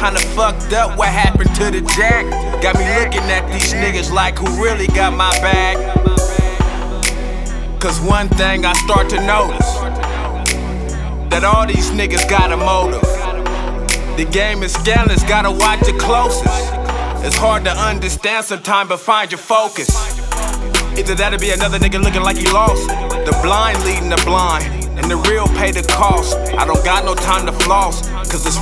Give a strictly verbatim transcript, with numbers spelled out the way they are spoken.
kinda fucked up what happened to the jack. Got me looking at these niggas like who really got my back. Cause one thing I start to notice, that all these niggas got a motive. The game is scandalous, gotta watch it closest. It's hard to understand sometimes, but find your focus. Either that'll be another nigga looking like he lost, the blind leading the blind, and the real pay the cost. I don't got no time to floss, cause it's